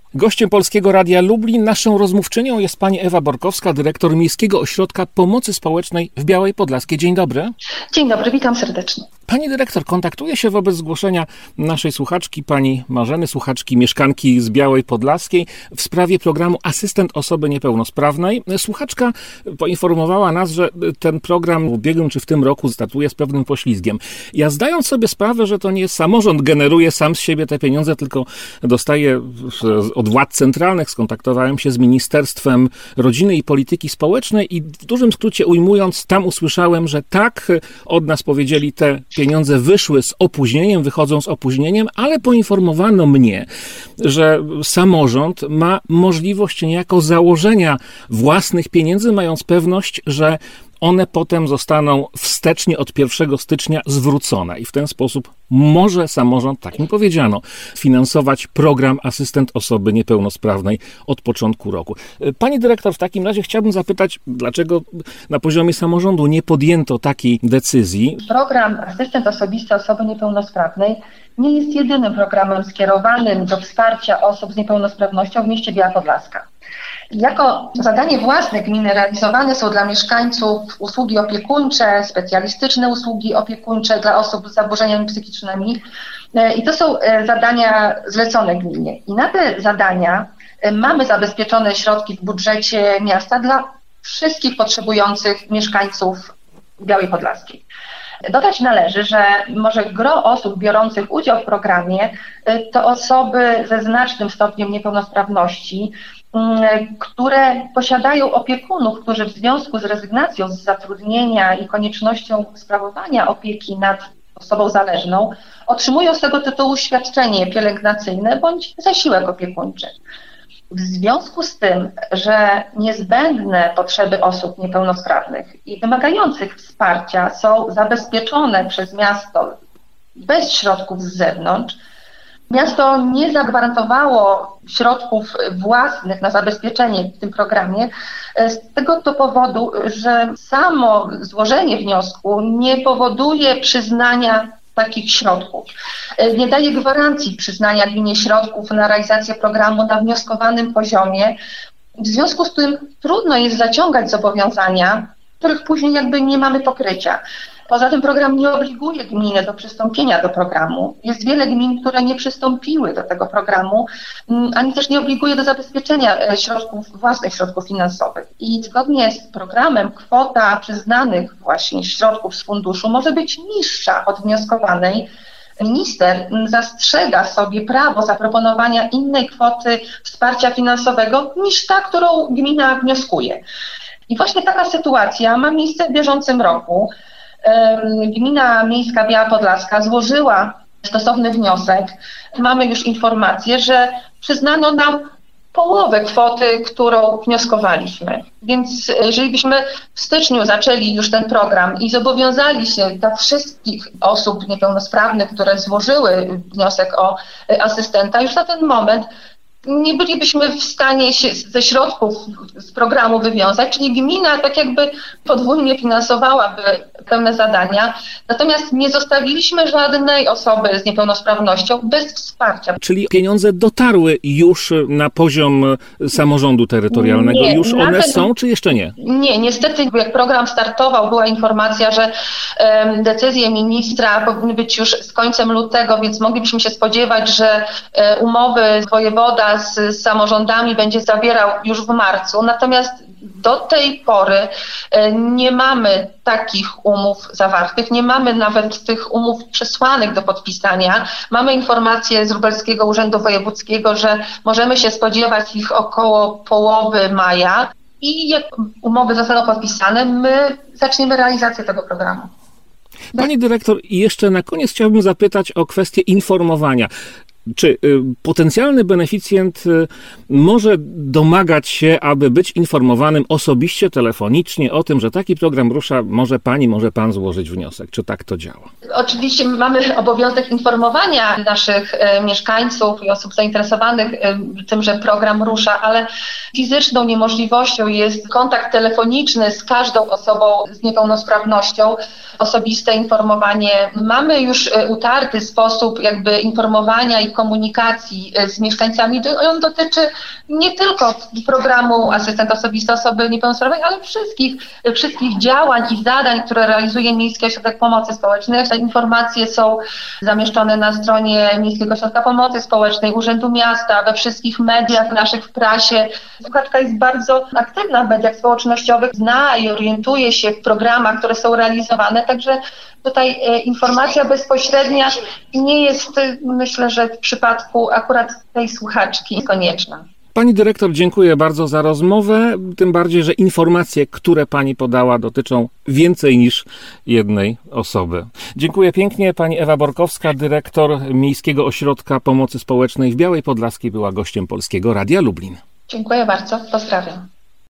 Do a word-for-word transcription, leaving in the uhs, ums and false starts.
Gościem Polskiego Radia Lublin, naszą rozmówczynią jest pani Ewa Borkowska, dyrektor Miejskiego Ośrodka Pomocy Społecznej w Białej Podlaskiej. Dzień dobry. Dzień dobry, witam serdecznie. Pani dyrektor, kontaktuje się wobec zgłoszenia naszej słuchaczki, pani Marzeny, słuchaczki, mieszkanki z Białej Podlaskiej w sprawie programu Asystent Osoby Niepełnosprawnej. Słuchaczka poinformowała nas, że ten program w ubiegłym czy w tym roku startuje z pewnym poślizgiem. Ja zdając sobie sprawę, że to nie samorząd generuje sam z siebie te pieniądze, tylko dostaje od władz centralnych, skontaktowałem się z Ministerstwem Rodziny i Polityki Społecznej i w dużym skrócie ujmując, tam usłyszałem, że tak, od nas powiedzieli, te pieniądze wyszły z opóźnieniem, wychodzą z opóźnieniem, ale poinformowano mnie, że samorząd ma możliwość niejako założenia własnych pieniędzy, mając pewność, że one potem zostaną wstecznie od pierwszego stycznia zwrócone i w ten sposób może samorząd, tak mi powiedziano, finansować program Asystent Osoby Niepełnosprawnej od początku roku. Pani dyrektor, w takim razie chciałbym zapytać, dlaczego na poziomie samorządu nie podjęto takiej decyzji? Program Asystent Osobisty Osoby Niepełnosprawnej nie jest jedynym programem skierowanym do wsparcia osób z niepełnosprawnością w mieście Biała Podlaska. Jako zadanie własne gminy realizowane są dla mieszkańców usługi opiekuńcze, specjalistyczne usługi opiekuńcze dla osób z zaburzeniami psychicznymi i to są zadania zlecone gminie. I na te zadania mamy zabezpieczone środki w budżecie miasta dla wszystkich potrzebujących mieszkańców Białej Podlaskiej. Dodać należy, że może gro osób biorących udział w programie to osoby ze znacznym stopniem niepełnosprawności, które posiadają opiekunów, którzy w związku z rezygnacją z zatrudnienia i koniecznością sprawowania opieki nad osobą zależną otrzymują z tego tytułu świadczenie pielęgnacyjne bądź zasiłek opiekuńczy. W związku z tym, że niezbędne potrzeby osób niepełnosprawnych i wymagających wsparcia są zabezpieczone przez miasto bez środków z zewnątrz, miasto nie zagwarantowało środków własnych na zabezpieczenie w tym programie z tego to powodu, że samo złożenie wniosku nie powoduje przyznania takich środków. Nie daje gwarancji przyznania gminie środków na realizację programu na wnioskowanym poziomie. W związku z tym trudno jest zaciągać zobowiązania, których później jakby nie mamy pokrycia. Poza tym program nie obliguje gminy do przystąpienia do programu. Jest wiele gmin, które nie przystąpiły do tego programu, ani też nie obliguje do zabezpieczenia środków, własnych środków finansowych. I zgodnie z programem kwota przyznanych właśnie środków z funduszu może być niższa od wnioskowanej. Minister zastrzega sobie prawo zaproponowania innej kwoty wsparcia finansowego niż ta, którą gmina wnioskuje. I właśnie taka sytuacja ma miejsce w bieżącym roku. Gmina Miejska Biała Podlaska złożyła stosowny wniosek. Mamy już informację, że przyznano nam połowę kwoty, którą wnioskowaliśmy. Więc jeżeli byśmy w styczniu zaczęli już ten program i zobowiązali się dla wszystkich osób niepełnosprawnych, które złożyły wniosek o asystenta, już na ten moment nie bylibyśmy w stanie się ze środków z programu wywiązać, czyli gmina tak jakby podwójnie finansowałaby pewne zadania, natomiast nie zostawiliśmy żadnej osoby z niepełnosprawnością bez wsparcia. Czyli pieniądze dotarły już na poziom samorządu terytorialnego? Nie, już one ten... są, czy jeszcze nie? Nie, niestety jak program startował, była informacja, że um, decyzje ministra powinny być już z końcem lutego, więc moglibyśmy się spodziewać, że um, umowy wojewoda z, z samorządami będzie zawierał już w marcu, natomiast do tej pory nie mamy takich umów zawartych, nie mamy nawet tych umów przesłanych do podpisania. Mamy informację z Lubelskiego Urzędu Wojewódzkiego, że możemy się spodziewać ich około połowy maja i jak umowy zostaną podpisane, my zaczniemy realizację tego programu. Pani dyrektor, i jeszcze na koniec chciałbym zapytać o kwestię informowania. Czy potencjalny beneficjent może domagać się, aby być informowanym osobiście, telefonicznie o tym, że taki program rusza, może pani, może pan złożyć wniosek? Czy tak to działa? Oczywiście mamy obowiązek informowania naszych mieszkańców i osób zainteresowanych tym, że program rusza, ale fizyczną niemożliwością jest kontakt telefoniczny z każdą osobą z niepełnosprawnością, osobiste informowanie. Mamy już utarty sposób jakby informowania i komunikacji z mieszkańcami, on dotyczy nie tylko programu Asystent Osobisty Osoby Niepełnosprawnej, ale wszystkich, wszystkich działań i zadań, które realizuje Miejski Ośrodek Pomocy Społecznej. Te informacje są zamieszczone na stronie Miejskiego Ośrodka Pomocy Społecznej, Urzędu Miasta, we wszystkich mediach naszych, w prasie. Słuchaczka jest bardzo aktywna w mediach społecznościowych, zna i orientuje się w programach, które są realizowane, także tutaj e, informacja bezpośrednia nie jest, myślę, że w przypadku akurat tej słuchaczki konieczna. Pani dyrektor, dziękuję bardzo za rozmowę, tym bardziej, że informacje, które pani podała, dotyczą więcej niż jednej osoby. Dziękuję pięknie. Pani Ewa Borkowska, dyrektor Miejskiego Ośrodka Pomocy Społecznej w Białej Podlaskiej, była gościem Polskiego Radia Lublin. Dziękuję bardzo, pozdrawiam.